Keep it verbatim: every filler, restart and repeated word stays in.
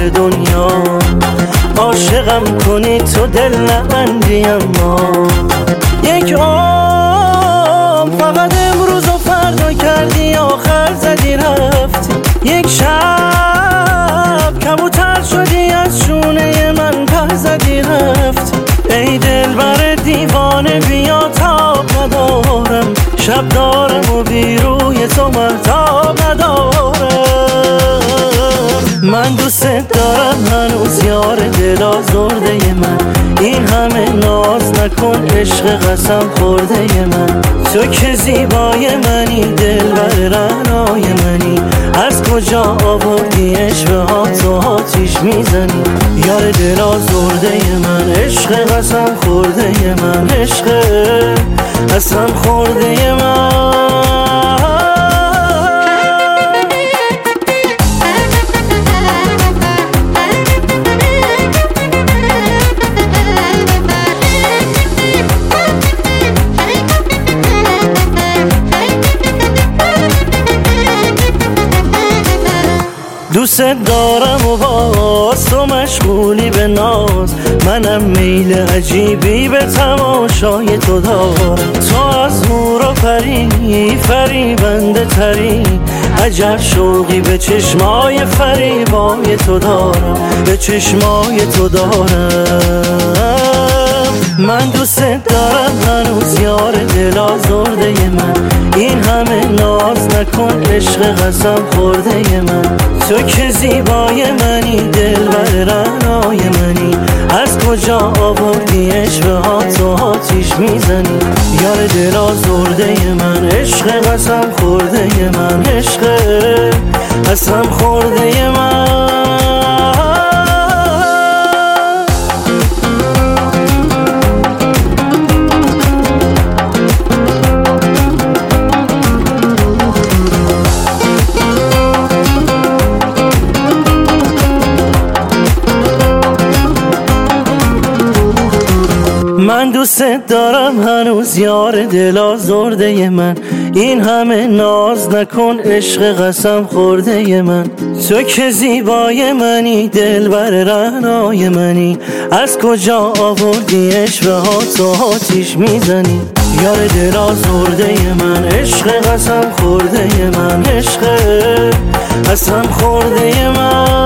دنیا. عاشقم کنی تو دل نبندی، اما یک عمر فقط امروز و فردا کردی، آخر زدی رفتی. یک شب کبوتر شدی از شونه من، پر زدی رفتی. ای دلبر دیوانه بیا تاب ندارم، شب دارم و بی روی تو مهتاب ندارم. من دوست دارم هنوز یار دل آزرده من، این همه ناز نکن عشق قسم خورده من. تو که زیبای منی دلبر رعنای منی، از کجا آوردی عشق ها تو آتیش میزنی. یار دل آزرده من، عشق قسم خورده من، عشق قسم خورده من. دوست دارم و باز تو مشغولی به ناز، منم میل عجیبی به تماشای تو دارم. تو از نور و پری فریبنده تری، عجب شوقی به چشمای فریبای تو دارم، به چشمای تو دارم. من دوست دارم هنوز یار دل آزرده من، این همه ناز نکن عشق قسم خورده من. تو که زیبای منی دلبر رعنای منی، از کجا آوردی عشق ها تو آتیش میزنی. یار دل آزرده من، عشق قسم خورده من، عشق قسم خورده من. من دوست دارم هنوز یار دل آزرده من، این همه ناز نکن عشق قسم خورده من. تو که زیبای منی دلبر رعنای منی، از کجا آوردی عشق ها تو آتیش میزنی. یار دل آزرده من، عشق قسم خورده من، عشق قسم خورده من.